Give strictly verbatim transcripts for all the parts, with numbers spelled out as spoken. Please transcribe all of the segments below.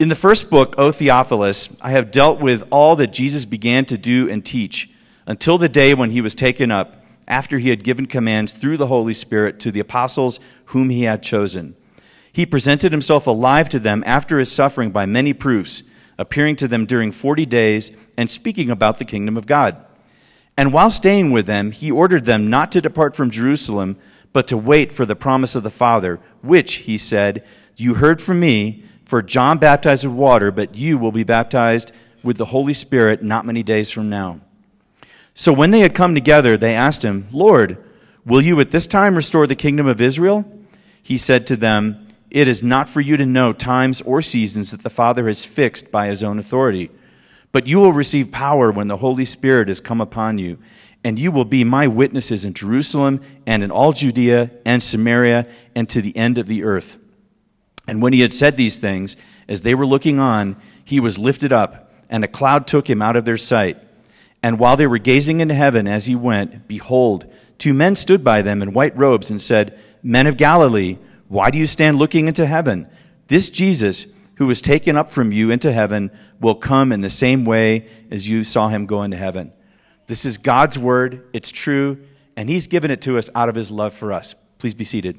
In the first book, O Theophilus, I have dealt with all that Jesus began to do and teach until the day when he was taken up, after he had given commands through the Holy Spirit to the apostles whom he had chosen. He presented himself alive to them after his suffering by many proofs, appearing to them during forty days and speaking about the kingdom of God. And while staying with them, he ordered them not to depart from Jerusalem, but to wait for the promise of the Father, which, he said, you heard from me, for John baptized with water, but you will be baptized with the Holy Spirit not many days from now. So when they had come together, they asked him, Lord, will you at this time restore the kingdom of Israel? He said to them, it is not for you to know times or seasons that the Father has fixed by his own authority. But you will receive power when the Holy Spirit has come upon you, and you will be my witnesses in Jerusalem and in all Judea and Samaria and to the end of the earth. And when he had said these things, as they were looking on, he was lifted up, and a cloud took him out of their sight. And while they were gazing into heaven as he went, behold, two men stood by them in white robes and said, Men of Galilee, why do you stand looking into heaven? This Jesus, who was taken up from you into heaven, will come in the same way as you saw him go into heaven. This is God's word. It's true, and he's given it to us out of his love for us. Please be seated.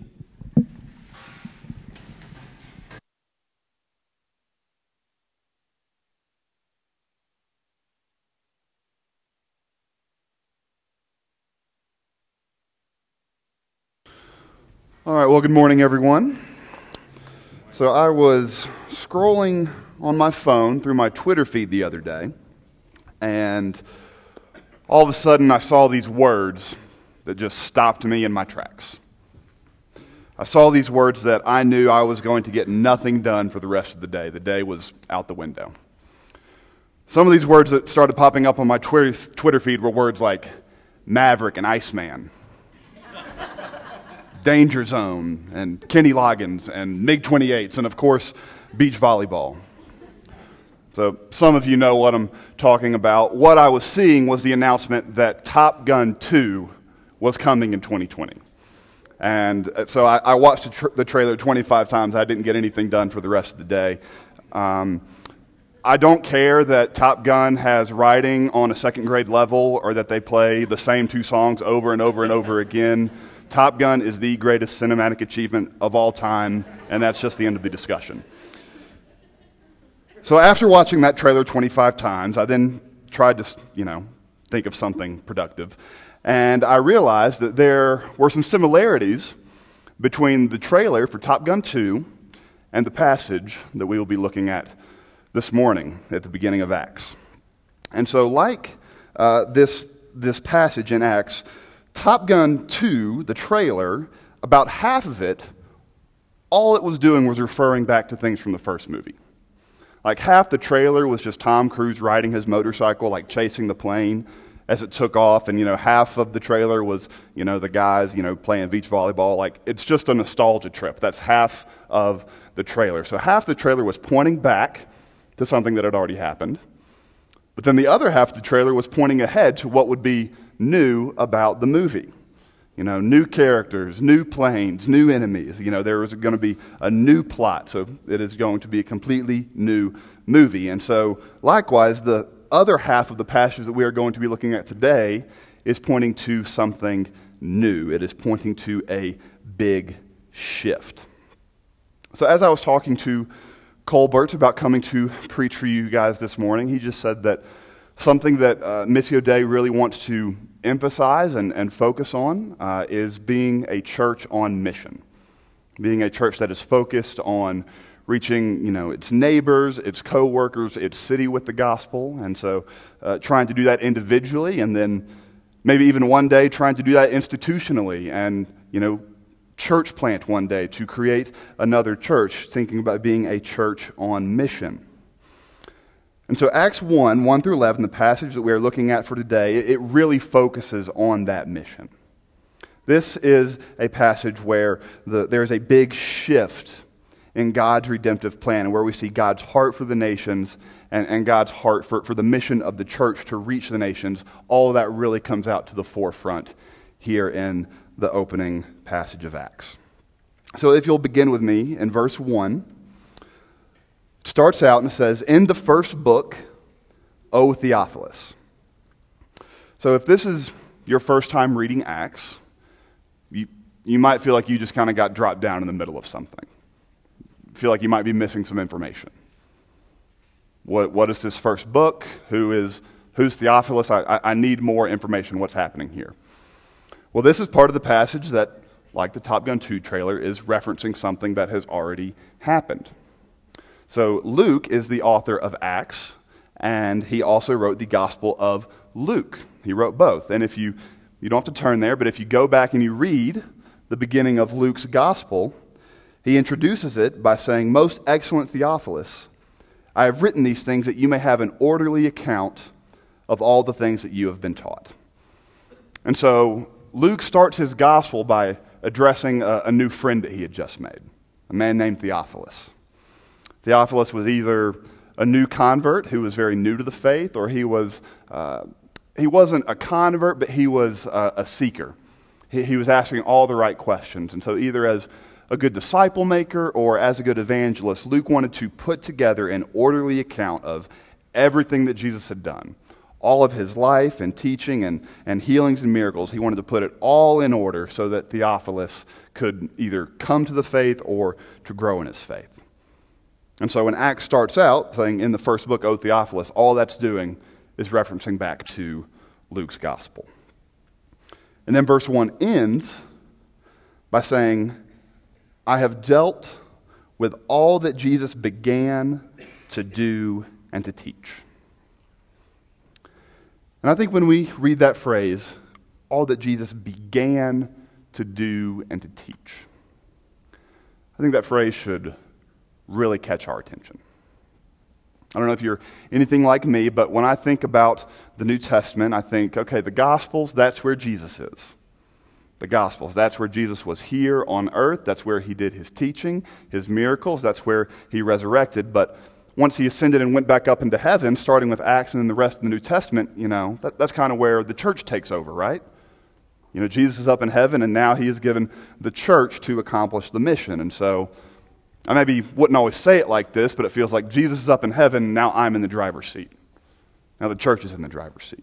All right, well, good morning, everyone. So I was scrolling on my phone through my Twitter feed the other day, and all of a sudden I saw these words that just stopped me in my tracks. I saw these words that I knew I was going to get nothing done for the rest of the day. The day was out the window. Some of these words that started popping up on my Twitter, Twitter feed were words like Maverick and Iceman, Danger Zone, and Kenny Loggins, and MiG twenty-eights, and of course, beach volleyball. So some of you know what I'm talking about. What I was seeing was the announcement that Top Gun two was coming in twenty twenty. And so I, I watched the, tra- the trailer twenty-five times. I didn't get anything done for the rest of the day. Um, I don't care that Top Gun has writing on a second grade level or that they play the same two songs over and over and over again. Top Gun is the greatest cinematic achievement of all time, and that's just the end of the discussion. So after watching that trailer twenty-five times, I then tried to, you know, think of something productive, and I realized that there were some similarities between the trailer for Top Gun two and the passage that we will be looking at this morning at the beginning of Acts. And so like uh, this, this passage in Acts, Top Gun two, the trailer, about half of it, all it was doing was referring back to things from the first movie. Like half the trailer was just Tom Cruise riding his motorcycle, like chasing the plane as it took off, and you know, half of the trailer was, you know, the guys, you know, playing beach volleyball. Like it's just a nostalgia trip. That's half of the trailer. So half the trailer was pointing back to something that had already happened, but then the other half of the trailer was pointing ahead to what would be new about the movie. You know, new characters, new planes, new enemies. You know, there is going to be a new plot, so it is going to be a completely new movie. And so, likewise, the other half of the passage that we are going to be looking at today is pointing to something new. It is pointing to a big shift. So as I was talking to Colbert about coming to preach for you guys this morning, he just said that something that uh, Missio Dei really wants to emphasize and, and focus on uh, is being a church on mission. Being a church that is focused on reaching, you know, its neighbors, its co-workers, its city with the gospel. And so uh, trying to do that individually, and then maybe even one day trying to do that institutionally, and, you know, church plant one day to create another church, thinking about being a church on mission. And so Acts one, one through eleven, the passage that we are looking at for today, it really focuses on that mission. This is a passage where the, there's a big shift in God's redemptive plan, where we see God's heart for the nations and, and God's heart for, for the mission of the church to reach the nations. All of that really comes out to the forefront here in the opening passage of Acts. So if you'll begin with me in verse one. starts out and says, "In the first book, O Theophilus." So if this is your first time reading Acts, you, you might feel like you just kind of got dropped down in the middle of something. Feel like you might be missing some information. What, what is this first book? Who is, who's Theophilus? I, I, I need more information. What's happening here? Well, this is part of the passage that, like the Top Gun two trailer, is referencing something that has already happened. So Luke is the author of Acts, and he also wrote the Gospel of Luke. He wrote both. And if you, you don't have to turn there, but if you go back and you read the beginning of Luke's Gospel, he introduces it by saying, "Most excellent Theophilus, I have written these things that you may have an orderly account of all the things that you have been taught." And so Luke starts his gospel by addressing a, a new friend that he had just made, a man named Theophilus. Theophilus was either a new convert who was very new to the faith, or he was uh, he wasn't a convert, but he was uh, a seeker. He, he was asking all the right questions. And so either as a good disciple maker or as a good evangelist, Luke wanted to put together an orderly account of everything that Jesus had done. All of his life and teaching and, and healings and miracles. He wanted to put it all in order so that Theophilus could either come to the faith or to grow in his faith. And so when Acts starts out saying, "In the first book, O Theophilus," all that's doing is referencing back to Luke's gospel. And then verse one ends by saying, "I have dealt with all that Jesus began to do and to teach." And I think when we read that phrase, all that Jesus began to do and to teach, I think that phrase should really catch our attention. I don't know if you're anything like me, but when I think about the New Testament, I think, okay, the Gospels, that's where Jesus is. The Gospels, that's where Jesus was here on earth. That's where he did his teaching, his miracles. That's where he resurrected. But once he ascended and went back up into heaven, starting with Acts and then the rest of the New Testament, you know, that, that's kind of where the church takes over, right? You know, Jesus is up in heaven, and now he has given the church to accomplish the mission. And so I maybe wouldn't always say it like this, but it feels like Jesus is up in heaven, and now I'm in the driver's seat. Now the church is in the driver's seat.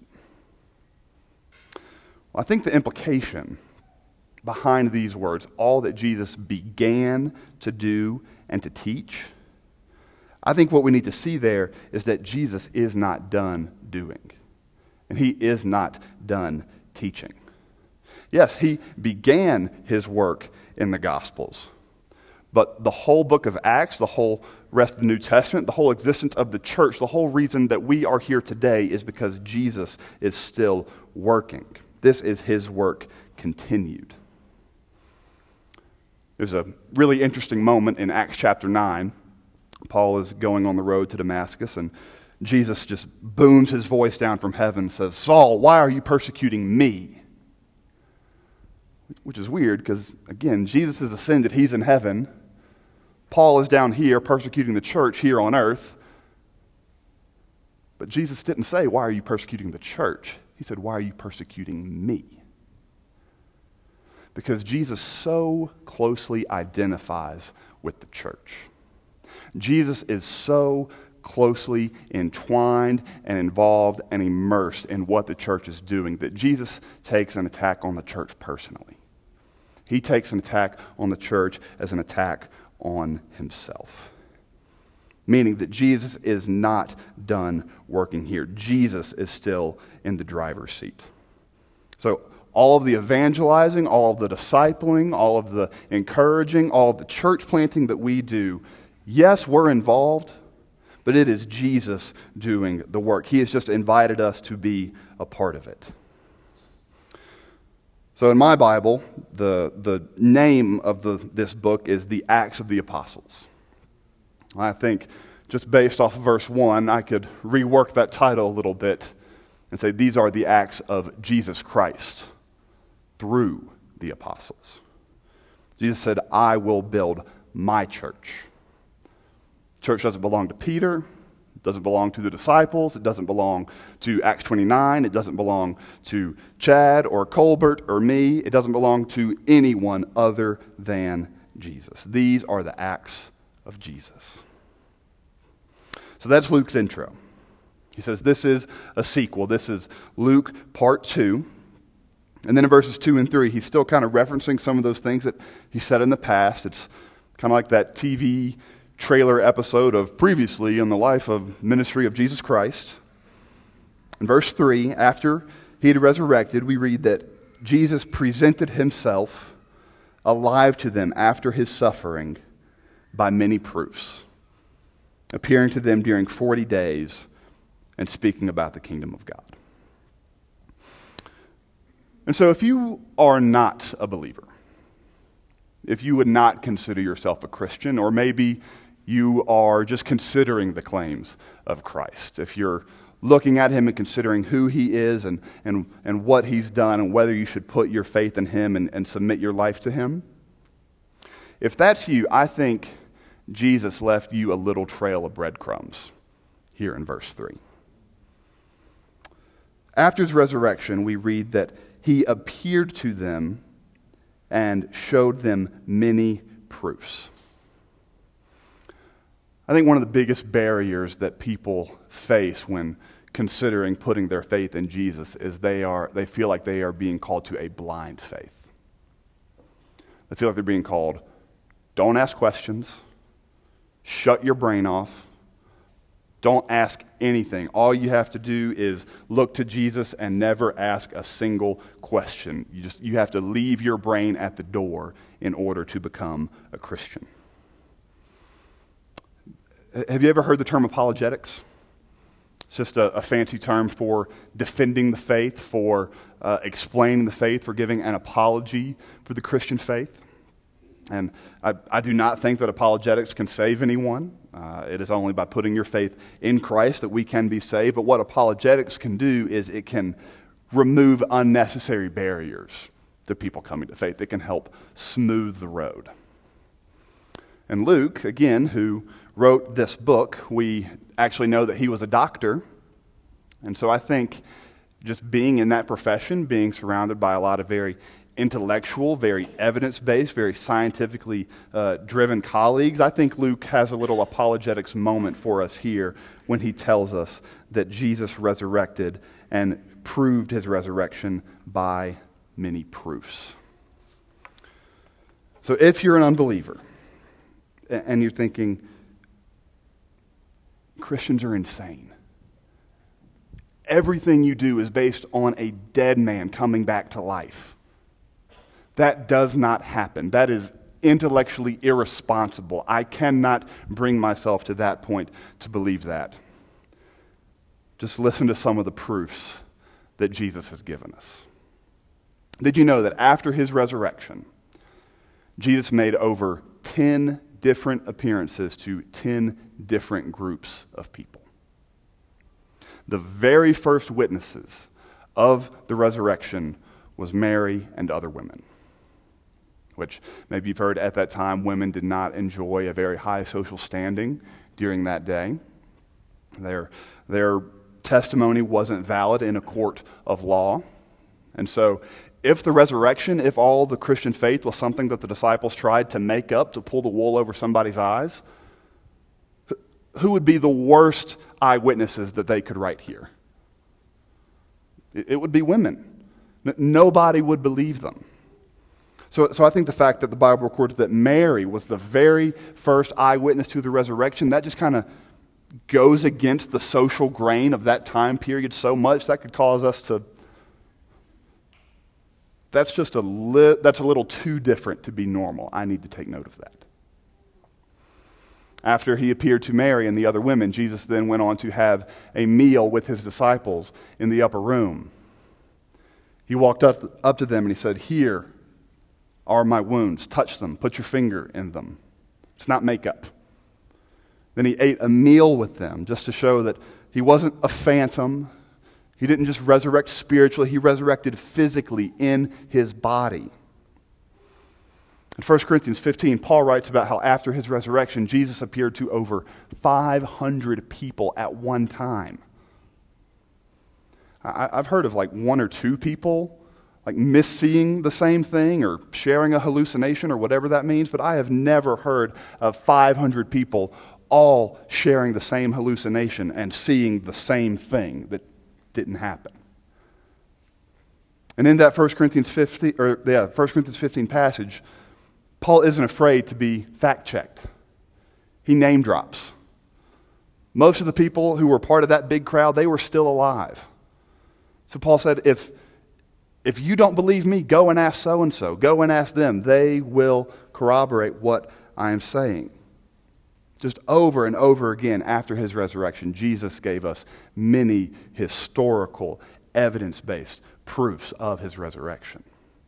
Well, I think the implication behind these words, all that Jesus began to do and to teach, I think what we need to see there is that Jesus is not done doing, and he is not done teaching. Yes, he began his work in the Gospels, but the whole book of Acts, the whole rest of the New Testament, the whole existence of the church, the whole reason that we are here today is because Jesus is still working. This is his work continued. There's a really interesting moment in Acts chapter nine. Paul is going on the road to Damascus, and Jesus just booms his voice down from heaven and says, "Saul, why are you persecuting me?" Which is weird because, again, Jesus is ascended, he's in heaven. Paul is down here persecuting the church here on earth. But Jesus didn't say, "Why are you persecuting the church?" He said, "Why are you persecuting me?" Because Jesus so closely identifies with the church. Jesus is so closely entwined and involved and immersed in what the church is doing that Jesus takes an attack on the church personally. He takes an attack on the church as an attack on himself. Meaning that Jesus is not done working here. Jesus is still in the driver's seat. So all of the evangelizing, all of the discipling, all of the encouraging, all of the church planting that we do, yes, we're involved, but it is Jesus doing the work. He has just invited us to be a part of it. So in my Bible, the, the name of the, this book is the Acts of the Apostles. I think just based off of verse one, I could rework that title a little bit and say these are the acts of Jesus Christ through the apostles. Jesus said, "I will build my church." Church doesn't belong to Peter. It doesn't belong to the disciples. It doesn't belong to Acts twenty-nine. It doesn't belong to Chad or Colbert or me. It doesn't belong to anyone other than Jesus. These are the acts of Jesus. So that's Luke's intro. He says this is a sequel. This is Luke part two. And then in verses two and three, he's still kind of referencing some of those things that he said in the past. It's kind of like that T V trailer episode of previously in the life of ministry of Jesus Christ. In verse three, after he had resurrected, we read that Jesus presented himself alive to them after his suffering by many proofs, appearing to them during forty days and speaking about the kingdom of God. And so if you are not a believer, if you would not consider yourself a Christian, or maybe you are just considering the claims of Christ, if you're looking at him and considering who he is and, and, and what he's done and whether you should put your faith in him and, and submit your life to him, if that's you, I think Jesus left you a little trail of breadcrumbs here in verse three. After his resurrection, we read that he appeared to them and showed them many proofs. I think one of the biggest barriers that people face when considering putting their faith in Jesus is they are they feel like they are being called to a blind faith. They feel like they're being called, don't ask questions, shut your brain off, don't ask anything. All you have to do is look to Jesus and never ask a single question. You just you have to leave your brain at the door in order to become a Christian. Have you ever heard the term apologetics? It's just a, a fancy term for defending the faith, for uh, explaining the faith, for giving an apology for the Christian faith. And I, I do not think that apologetics can save anyone. Uh, it is only by putting your faith in Christ that we can be saved. But what apologetics can do is it can remove unnecessary barriers to people coming to faith. It can help smooth the road. And Luke, again, who wrote this book, we actually know that he was a doctor. And so I think just being in that profession, being surrounded by a lot of very intellectual, very evidence-based, very scientifically uh, driven colleagues, I think Luke has a little apologetics moment for us here when he tells us that Jesus resurrected and proved his resurrection by many proofs. So if you're an unbeliever and you're thinking, Christians are insane, everything you do is based on a dead man coming back to life, that does not happen. That is intellectually irresponsible. I cannot bring myself to that point to believe that. Just listen to some of the proofs that Jesus has given us. Did you know that after his resurrection, Jesus made over ten different appearances to ten different groups of people? The very first witnesses of the resurrection was Mary and other women, which maybe you've heard at that time, women did not enjoy a very high social standing during that day. Their, their testimony wasn't valid in a court of law. And so if the resurrection, if all the Christian faith was something that the disciples tried to make up to pull the wool over somebody's eyes, who would be the worst eyewitnesses that they could write here? It would be women. Nobody would believe them. So, so I think the fact that the Bible records that Mary was the very first eyewitness to the resurrection, that just kind of goes against the social grain of that time period so much that could cause us to, that's just a li- that's a little too different to be normal. I need to take note of that. After he appeared to Mary and the other women, Jesus then went on to have a meal with his disciples in the upper room. He walked up, up to them and he said, "Here are my wounds. Touch them. Put your finger in them." It's not makeup. Then he ate a meal with them just to show that he wasn't a phantom. He didn't just resurrect spiritually. He resurrected physically in his body. In First Corinthians fifteen, Paul writes about how after his resurrection, Jesus appeared to over five hundred people at one time. I, I've heard of like one or two people like misseeing the same thing or sharing a hallucination or whatever that means, but I have never heard of five hundred people all sharing the same hallucination and seeing the same thing that didn't happen. And in that First Corinthians fifteen, or yeah, First Corinthians fifteen passage, Paul isn't afraid to be fact-checked. He name drops. Most of the people who were part of that big crowd, they were still alive. So Paul said, if, if you don't believe me, go and ask so-and-so. Go and ask them. They will corroborate what I am saying. Just over and over again after his resurrection, Jesus gave us many historical, evidence-based proofs of his resurrection.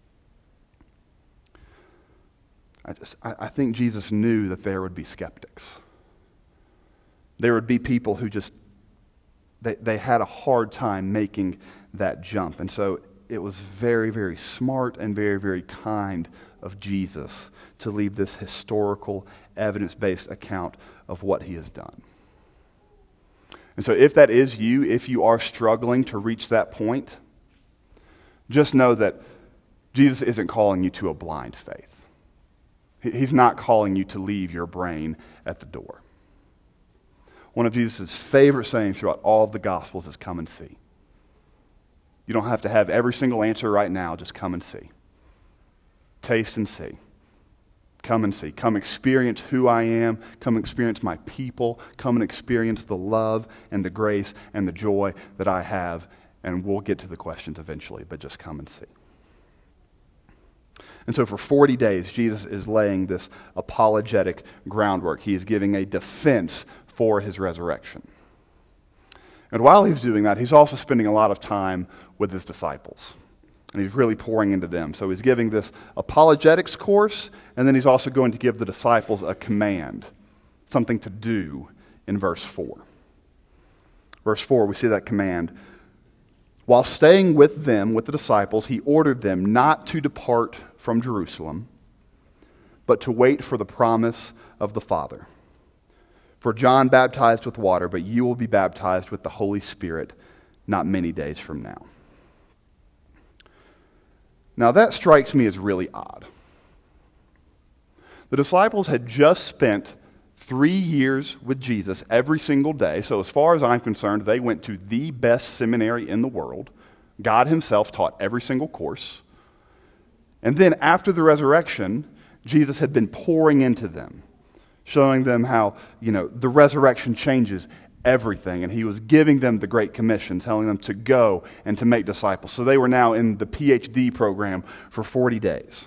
I, just, I, I think Jesus knew that there would be skeptics. There would be people who just, they, they had a hard time making that jump. And so it was very, very smart and very, very kind of Jesus to leave this historical, evidence-based account of what he has done. And so if that is you, if you are struggling to reach that point, just know that Jesus isn't calling you to a blind faith. He's not calling you to leave your brain at the door. One of Jesus' favorite sayings throughout all of the Gospels is come and see. You don't have to have every single answer right now, just come and see. Taste and see. Come and see. Come experience who I am. Come experience my people. Come and experience the love and the grace and the joy that I have. And we'll get to the questions eventually, but just come and see. And so for forty days, Jesus is laying this apologetic groundwork. He is giving a defense for his resurrection. And while he's doing that, he's also spending a lot of time with his disciples. And he's really pouring into them. So he's giving this apologetics course, and then he's also going to give the disciples a command, something to do in verse four. Verse four, we see that command. While staying with them, with the disciples, he ordered them not to depart from Jerusalem, but to wait for the promise of the Father. For John baptized with water, but you will be baptized with the Holy Spirit not many days from now. Now that strikes me as really odd. The disciples had just spent three years with Jesus every single day. So as far as I'm concerned, they went to the best seminary in the world. God himself taught every single course. And then after the resurrection, Jesus had been pouring into them, showing them how, you know, the resurrection changes everything. And he was giving them the Great Commission, telling them to go and to make disciples. So they were now in the P H D program for forty days.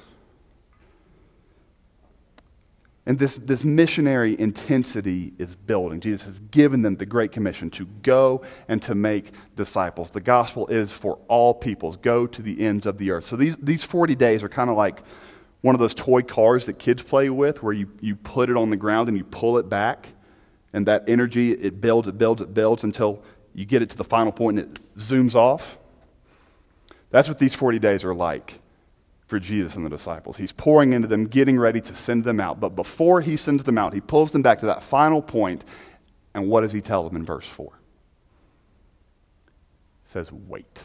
And this, this missionary intensity is building. Jesus has given them the Great Commission to go and to make disciples. The gospel is for all peoples. Go to the ends of the earth. So these, these forty days are kind of like one of those toy cars that kids play with, where you, you put it on the ground and you pull it back. And that energy, it builds, it builds, it builds until you get it to the final point and it zooms off. That's what these forty days are like for Jesus and the disciples. He's pouring into them, getting ready to send them out. But before he sends them out, he pulls them back to that final point. And what does he tell them in verse four? He says, wait.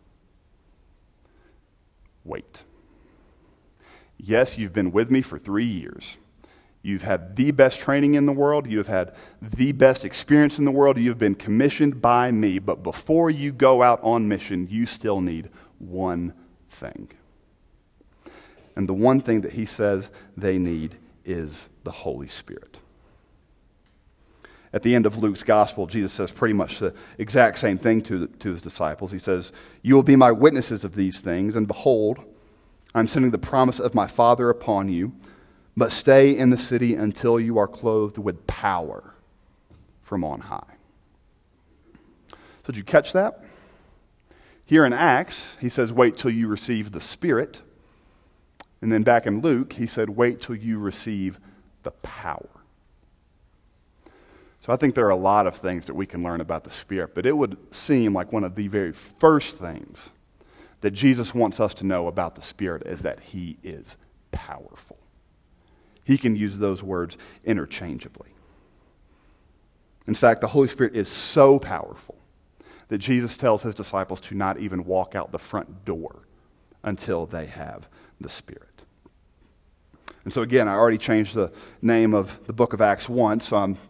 Wait. Yes, you've been with me for three years. You've had the best training in the world. You've had the best experience in the world. You've been commissioned by me. But before you go out on mission, you still need one thing. And the one thing that he says they need is the Holy Spirit. At the end of Luke's gospel, Jesus says pretty much the exact same thing to, the, to his disciples. He says, you will be my witnesses of these things, and behold, I'm sending the promise of my Father upon you, but stay in the city until you are clothed with power from on high. So did you catch that? Here in Acts, he says, wait till you receive the Spirit. And then back in Luke, he said, wait till you receive the power. So I think there are a lot of things that we can learn about the Spirit, but it would seem like one of the very first things that Jesus wants us to know about the Spirit is that he is powerful. He can use those words interchangeably. In fact, the Holy Spirit is so powerful that Jesus tells his disciples to not even walk out the front door until they have the Spirit. And so again, I already changed the name of the book of Acts once, so I'm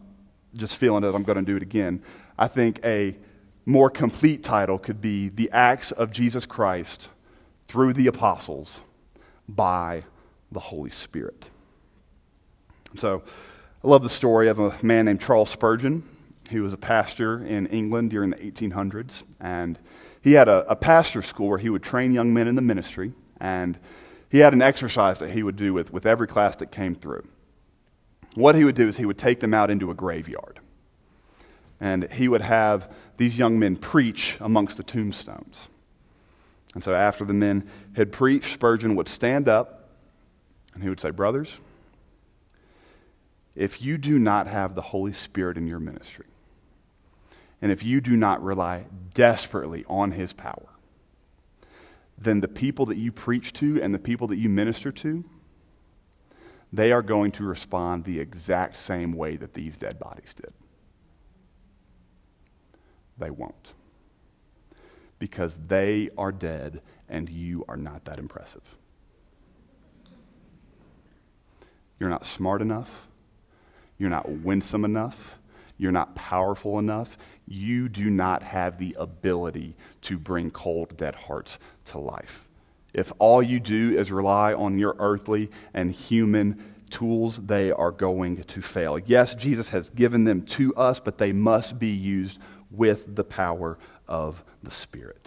just feeling it, I'm going to do it again. I think a more complete title could be The Acts of Jesus Christ Through the Apostles by the Holy Spirit. So I love the story of a man named Charles Spurgeon. He was a pastor in England during the eighteen hundreds, and he had a, a pastor school where he would train young men in the ministry, and he had an exercise that he would do with, with every class that came through. What he would do is he would take them out into a graveyard, and he would have these young men preach amongst the tombstones. And so after the men had preached, Spurgeon would stand up, and he would say, brothers, if you do not have the Holy Spirit in your ministry, and if you do not rely desperately on His power, then the people that you preach to and the people that you minister to, they are going to respond the exact same way that these dead bodies did. They won't. Because they are dead and you are not that impressive. You're not smart enough. You're not winsome enough. You're not powerful enough. You do not have the ability to bring cold, dead hearts to life. If all you do is rely on your earthly and human tools, they are going to fail. Yes, Jesus has given them to us, but they must be used with the power of the Spirit.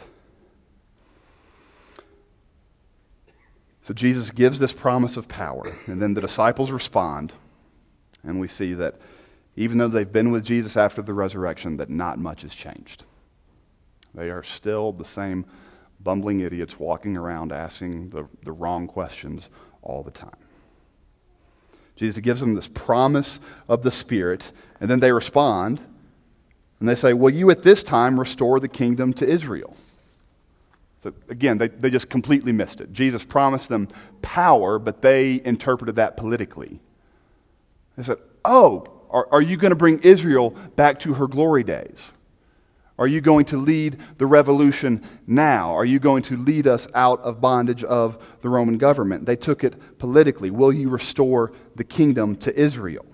So Jesus gives this promise of power, and then the disciples respond, and we see that even though they've been with Jesus after the resurrection, that not much has changed. They are still the same bumbling idiots walking around asking the, the wrong questions all the time. Jesus gives them this promise of the Spirit, and then they respond, and they say, will you at this time restore the kingdom to Israel? So again, they, they just completely missed it. Jesus promised them power, but they interpreted that politically. They said, oh, are, are you going to bring Israel back to her glory days? Are you going to lead the revolution now? Are you going to lead us out of bondage of the Roman government? They took it politically. Will you restore the kingdom to Israel?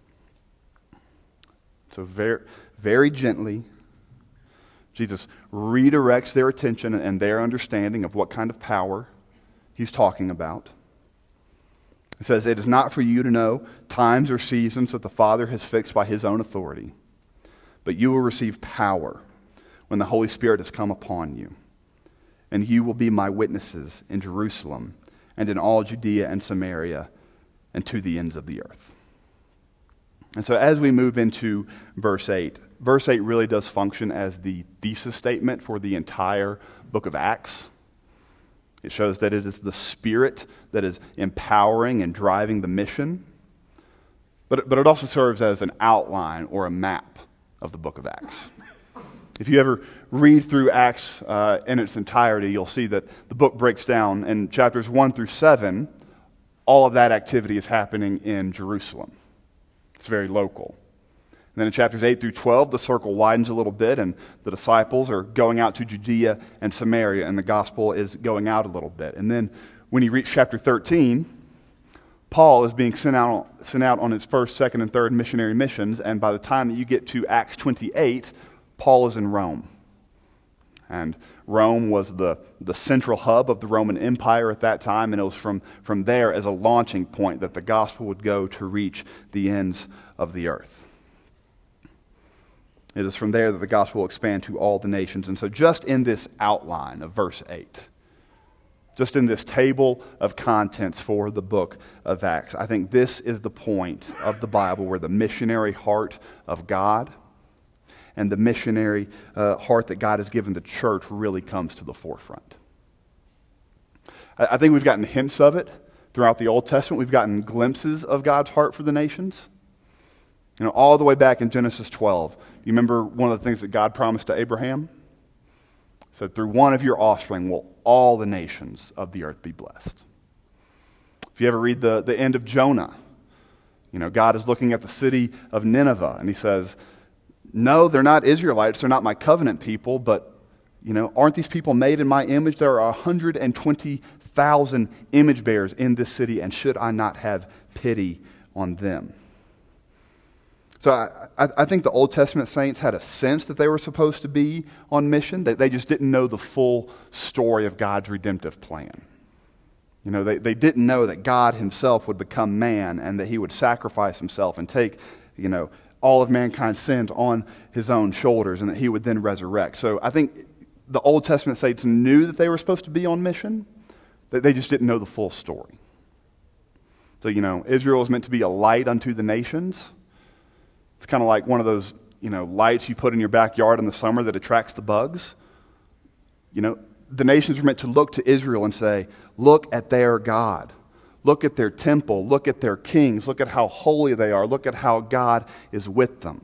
So very, very gently, Jesus redirects their attention and their understanding of what kind of power he's talking about. It says, it is not for you to know times or seasons that the Father has fixed by His own authority, but you will receive power when the Holy Spirit has come upon you. And you will be my witnesses in Jerusalem and in all Judea and Samaria and to the ends of the earth. And so as we move into verse eight, verse eight really does function as the thesis statement for the entire book of Acts. It shows that it is the Spirit that is empowering and driving the mission. But, but it also serves as an outline or a map of the book of Acts. If you ever read through Acts uh, in its entirety, you'll see that the book breaks down in chapters one through seven. All of that activity is happening in Jerusalem. It's very local. And then in chapters eight through twelve, the circle widens a little bit, and the disciples are going out to Judea and Samaria, and the gospel is going out a little bit. And then when you reach chapter thirteen, Paul is being sent out, sent out on his first, second, and third missionary missions, and by the time that you get to Acts twenty-eight, Paul is in Rome. And Rome was the, the central hub of the Roman Empire at that time, and it was from, from there as a launching point that the gospel would go to reach the ends of the earth. It is from there that the gospel will expand to all the nations. And so just in this outline of verse eight, just in this table of contents for the book of Acts, I think this is the point of the Bible where the missionary heart of God and the missionary uh, heart that God has given the church really comes to the forefront. I, I think we've gotten hints of it throughout the Old Testament. We've gotten glimpses of God's heart for the nations. You know, all the way back in Genesis twelve. You remember one of the things that God promised to Abraham? He said, through one of your offspring will all the nations of the earth be blessed. If you ever read the, the end of Jonah, you know, God is looking at the city of Nineveh, and he says, no, they're not Israelites, they're not my covenant people, but, you know, aren't these people made in my image? There are one hundred twenty thousand image bearers in this city, and should I not have pity on them? So I, I, I think the Old Testament saints had a sense that they were supposed to be on mission. They, they just didn't know the full story of God's redemptive plan. You know, they, they didn't know that God himself would become man and that he would sacrifice himself and take, you know, all of mankind's sins on his own shoulders and that he would then resurrect. So I think the Old Testament saints knew that they were supposed to be on mission, that they just didn't know the full story. So, you know, Israel is meant to be a light unto the nations. It's kind of like one of those, you know, lights you put in your backyard in the summer that attracts the bugs. You know, the nations were meant to look to Israel and say, look at their God. Look at their temple. Look at their kings. Look at how holy they are. Look at how God is with them.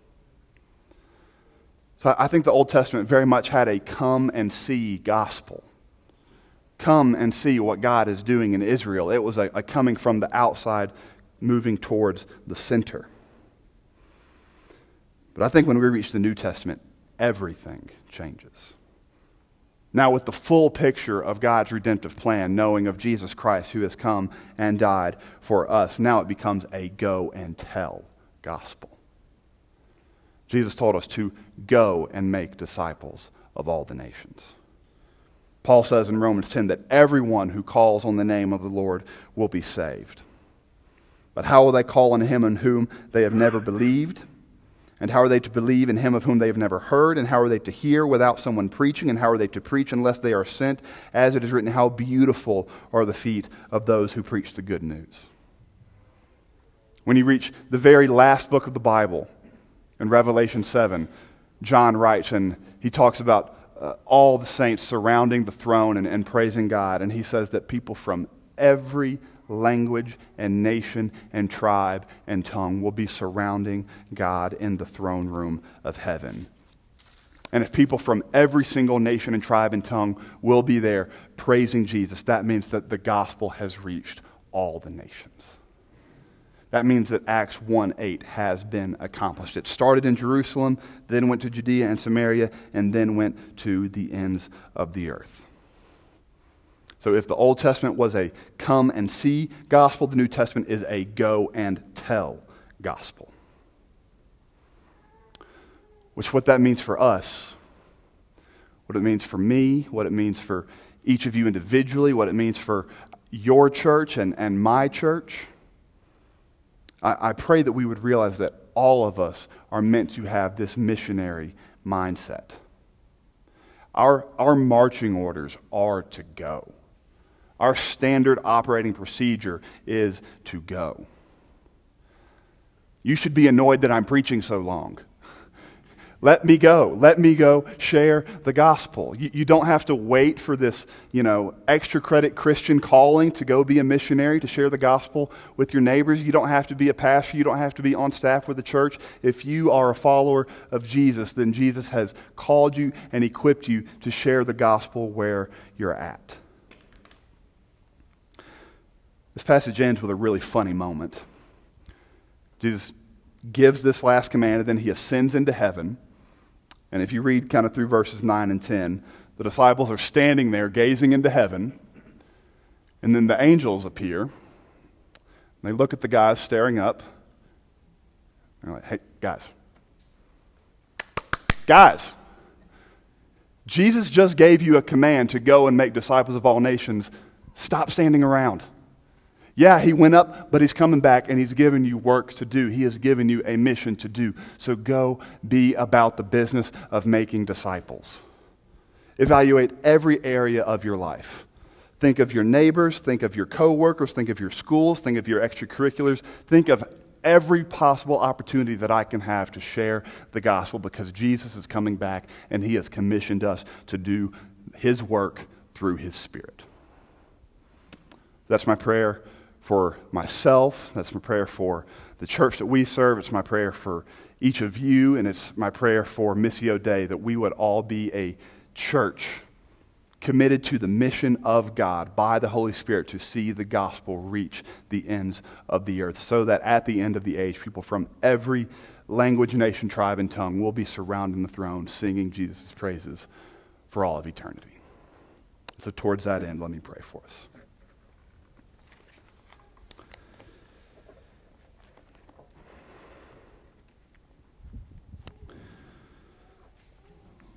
So I think the Old Testament very much had a come and see gospel. Come and see what God is doing in Israel. It was a, a coming from the outside, moving towards the center. But I think when we reach the New Testament, everything changes. Now with the full picture of God's redemptive plan, knowing of Jesus Christ who has come and died for us, now it becomes a go and tell gospel. Jesus told us to go and make disciples of all the nations. Paul says in Romans ten that everyone who calls on the name of the Lord will be saved. But how will they call on him in whom they have never believed? And how are they to believe in him of whom they have never heard? And how are they to hear without someone preaching? And how are they to preach unless they are sent? As it is written, how beautiful are the feet of those who preach the good news. When you reach the very last book of the Bible, in Revelation seven, John writes, and he talks about uh, all the saints surrounding the throne and, and praising God. And he says that people from every language and nation and tribe and tongue will be surrounding God in the throne room of heaven. And if people from every single nation and tribe and tongue will be there praising Jesus, that means that the gospel has reached all the nations. That means that Acts one eight has been accomplished. It started in Jerusalem, then went to Judea and Samaria, and then went to the ends of the earth. So if the Old Testament was a come and see gospel, the New Testament is a go and tell gospel. Which what that means for us, what it means for me, what it means for each of you individually, what it means for your church and, and my church. I, I pray that we would realize that all of us are meant to have this missionary mindset. Our, our marching orders are to go. Our standard operating procedure is to go. You should be annoyed that I'm preaching so long. Let me go. Let me go share the gospel. You, you don't have to wait for this, you know, extra credit Christian calling to go be a missionary, to share the gospel with your neighbors. You don't have to be a pastor. You don't have to be on staff with the church. If you are a follower of Jesus, then Jesus has called you and equipped you to share the gospel where you're at. This passage ends with a really funny moment. Jesus gives this last command, and then he ascends into heaven. And if you read kind of through verses nine and ten, the disciples are standing there gazing into heaven, and then the angels appear. And they look at the guys staring up. And they're like, hey, guys. Guys, Jesus just gave you a command to go and make disciples of all nations. Stop standing around. Yeah, he went up, but he's coming back, and he's given you work to do. He has given you a mission to do. So go be about the business of making disciples. Evaluate every area of your life. Think of your neighbors, think of your coworkers, think of your schools, think of your extracurriculars. Think of every possible opportunity that I can have to share the gospel, because Jesus is coming back, and he has commissioned us to do his work through his Spirit. That's my prayer for myself. That's my prayer for the church that we serve. It's my prayer for each of you, and it's my prayer for Missio Dei, that we would all be a church committed to the mission of God by the Holy Spirit to see the gospel reach the ends of the earth, so that at the end of the age, people from every language, nation, tribe, and tongue will be surrounding the throne singing Jesus' praises for all of eternity. So towards that end, let me pray for us.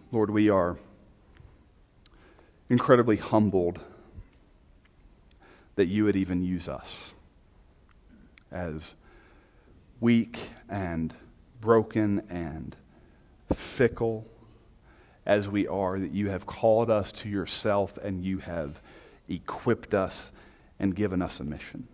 Lord, we are incredibly humbled that you would even use us as weak and broken and fickle as we are, that you have called us to yourself and you have equipped us and given us a mission.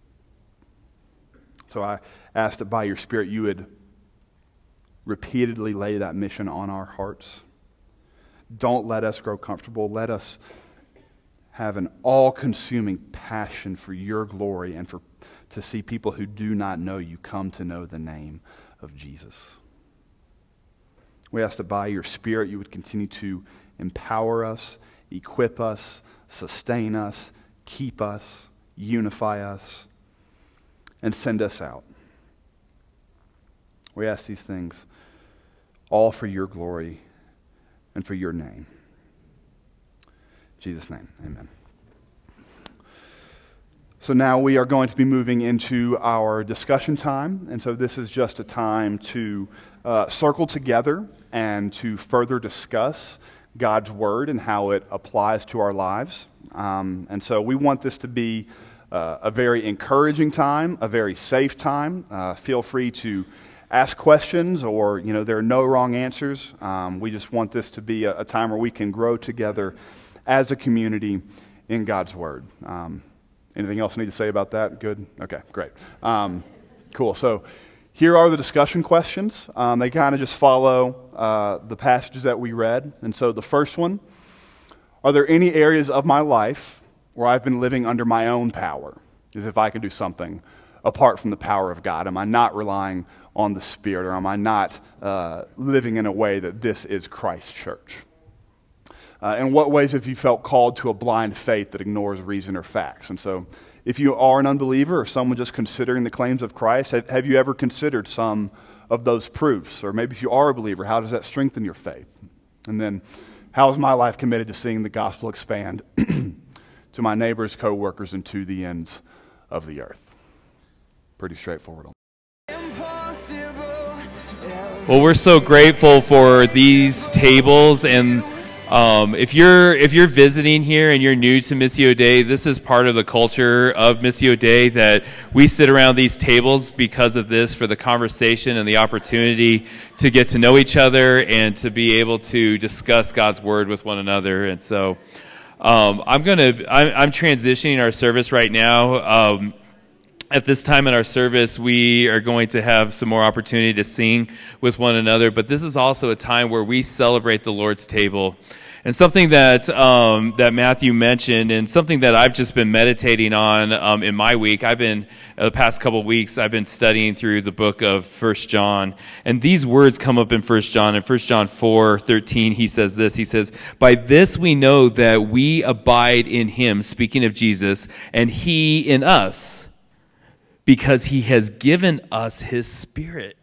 So I ask that by your Spirit you would repeatedly lay that mission on our hearts. Don't let us grow comfortable. Let us have an all-consuming passion for your glory and for to see people who do not know you come to know the name of Jesus. We ask that by your Spirit you would continue to empower us, equip us, sustain us, keep us, unify us, and send us out. We ask these things all for your glory and for your name. In Jesus' name, amen. So now we are going to be moving into our discussion time, and so this is just a time to uh, circle together and to further discuss God's Word and how it applies to our lives. Um, and so we want this to be uh, a very encouraging time, a very safe time. Uh, feel free to ask questions, or, you know, there are no wrong answers. Um, we just want this to be a, a time where we can grow together as a community in God's Word. Um, anything else I need to say about that? Good? Okay, great. Um, cool. So here are the discussion questions. Um, they kind of just follow uh, the passages that we read. And so the first one, are there any areas of my life where I've been living under my own power, as if I can do something apart from the power of God? Am I not relying on the Spirit, or am I not uh, living in a way that this is Christ's church? Uh, in what ways have you felt called to a blind faith that ignores reason or facts? And so if you are an unbeliever or someone just considering the claims of Christ, have, have you ever considered some of those proofs? Or maybe if you are a believer, how does that strengthen your faith? And then, how is my life committed to seeing the gospel expand to my neighbors, co-workers, and to the ends of the earth? Pretty straightforward. Well, we're so grateful for these tables, and um, if you're if you're visiting here and you're new to Missio Dei, this is part of the culture of Missio Dei, that we sit around these tables because of this, for the conversation and the opportunity to get to know each other and to be able to discuss God's Word with one another. And so um, I'm gonna I'm, I'm transitioning our service right now. Um, At this time in our service, we are going to have some more opportunity to sing with one another, but this is also a time where we celebrate the Lord's table. And something that um, that Matthew mentioned, and something that I've just been meditating on um, in my week, I've been, uh, the past couple of weeks, I've been studying through the book of First John, and these words come up in First John. In First John four thirteen, he says this, he says, "By this we know that we abide in him," speaking of Jesus, "and he in us, because he has given us his Spirit."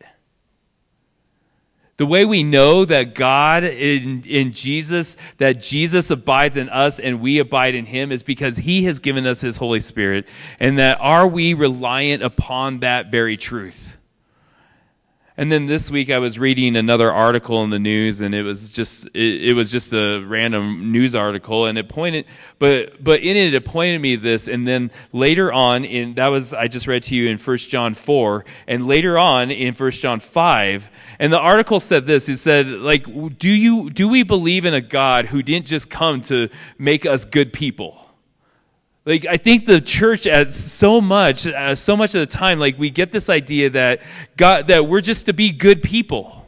The way we know that God in, in Jesus, that Jesus abides in us and we abide in him, is because he has given us his Holy Spirit. And that are we reliant upon that very truth? And then this week I was reading another article in the news, and it was just it, it was just a random news article, and it pointed, but but in it it pointed me this, and then later on in that was I just read to you in First John four, and later on in First John five, and the article said this. It said, like, do you do we believe in a God who didn't just come to make us good people? Like, I think the church, at so much, uh, so much of the time, like, we get this idea that God, that we're just to be good people,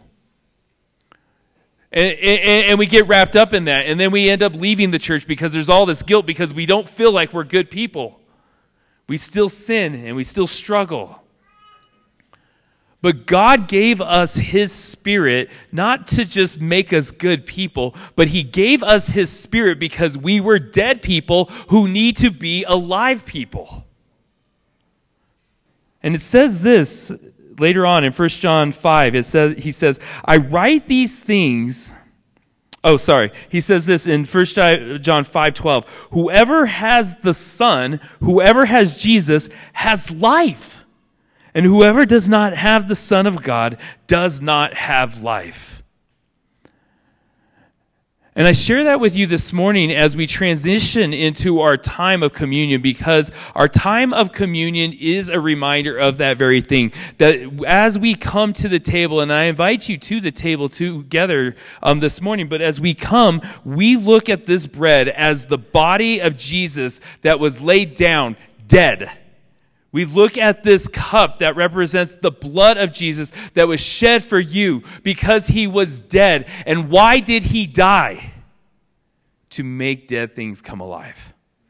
and, and, and we get wrapped up in that, and then we end up leaving the church because there's all this guilt because we don't feel like we're good people. We still sin and we still struggle. But God gave us his Spirit not to just make us good people, but he gave us his Spirit because we were dead people who need to be alive people. And it says this later on in First John five. It says, he says, "I write these things..." Oh, sorry. He says this in First John five twelve. "Whoever has the Son, whoever has Jesus, has life. And whoever does not have the Son of God does not have life." And I share that with you this morning as we transition into our time of communion, because our time of communion is a reminder of that very thing. That as we come to the table, and I invite you to the table together um, this morning, but as we come, we look at this bread as the body of Jesus that was laid down, dead. We look at this cup that represents the blood of Jesus that was shed for you because he was dead. And why did he die? To make dead things come alive.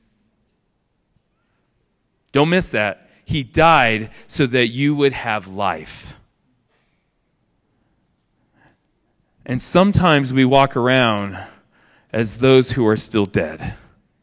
Don't miss that. He died so that you would have life. And sometimes we walk around as those who are still dead.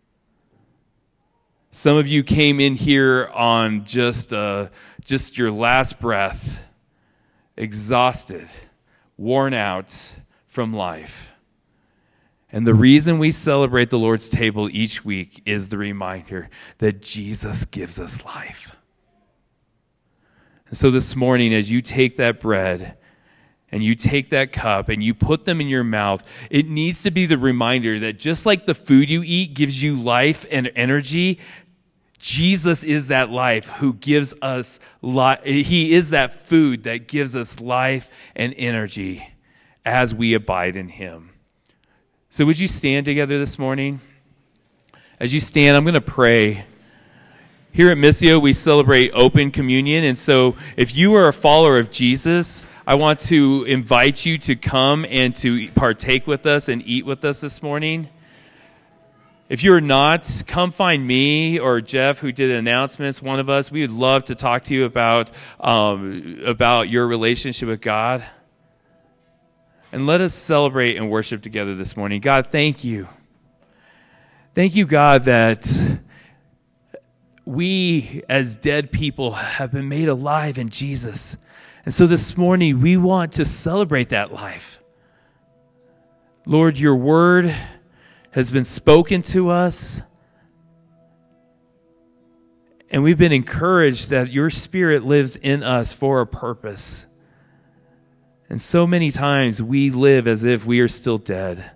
Some of you came in here on just uh, just your last breath, exhausted, worn out from life. And the reason we celebrate the Lord's table each week is the reminder that Jesus gives us life. And so this morning, as you take that bread and you take that cup and you put them in your mouth, it needs to be the reminder that just like the food you eat gives you life and energy, Jesus is that life who gives us life. He is that food that gives us life and energy as we abide in him. So would you stand together this morning? As you stand, I'm going to pray. Here at Missio, we celebrate open communion. And so if you are a follower of Jesus, I want to invite you to come and to partake with us and eat with us this morning. If you're not, come find me or Jeff, who did announcements, one of us. We would love to talk to you about, um, about your relationship with God. And let us celebrate and worship together this morning. God, thank you. Thank you, God, that we as dead people have been made alive in Jesus. And so this morning, we want to celebrate that life. Lord, your word has been spoken to us, and we've been encouraged that your Spirit lives in us for a purpose. And so many times we live as if we are still dead.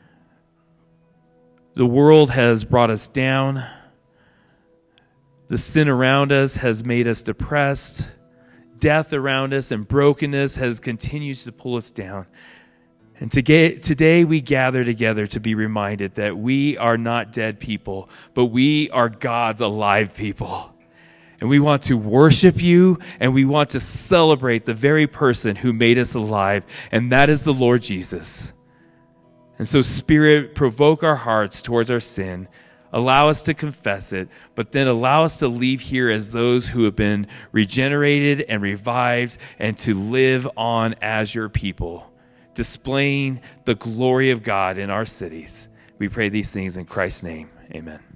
The world has brought us down. The sin around us has made us depressed. Death around us and brokenness has continued to pull us down. And today we gather together to be reminded that we are not dead people, but we are God's alive people. And we want to worship you, and we want to celebrate the very person who made us alive, and that is the Lord Jesus. And so, Spirit, provoke our hearts towards our sin. Allow us to confess it, but then allow us to leave here as those who have been regenerated and revived and to live on as your people, displaying the glory of God in our cities. We pray these things in Christ's name. Amen.